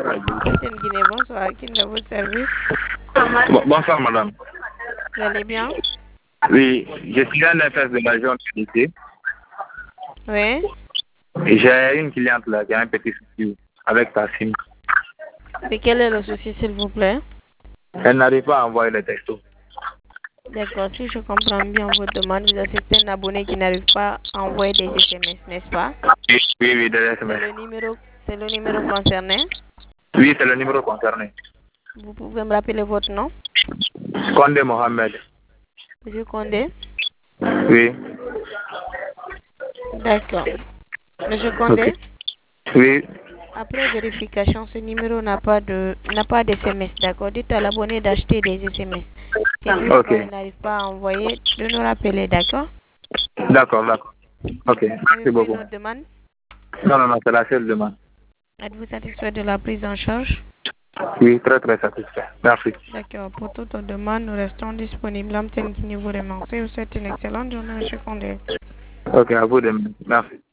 Capitaine Guinée, bonsoir. Qui est à votre service? Bonsoir, madame. Vous allez bien? Oui, je suis un FS de la jeune unité. Oui. J'ai une cliente là qui a un petit souci avec sa SIM. Et quel est le souci, s'il vous plaît? Elle n'arrive pas à envoyer les textos. D'accord, si je comprends bien votre demande, vous assistez un abonné qui n'arrive pas à envoyer des SMS, n'est-ce pas? Oui, des C'est SMS. le numéro concerné. Oui, c'est le numéro concerné. Vous pouvez me rappeler votre nom? Condé Mohamed. Monsieur Condé? Oui. D'accord. Monsieur Ok. Condé? Oui. Après vérification, ce numéro n'a pas d'SMS, d'accord? Dites à l'abonné d'acheter des SMS. Si toutefois Ok. il n'arrive pas à envoyer, de nous rappeler, d'accord? D'accord, d'accord. Ok, merci Avez-vous une beaucoup. autre demande? Non, c'est la seule demande. Êtes-vous satisfait de la prise en charge? Oui, très, très satisfait. Merci. D'accord. Pour toute demande, nous restons disponibles. L'antenne qui vous remercie. Vous souhaite une excellente journée, monsieur Condé. Ok, à vous de même. Merci.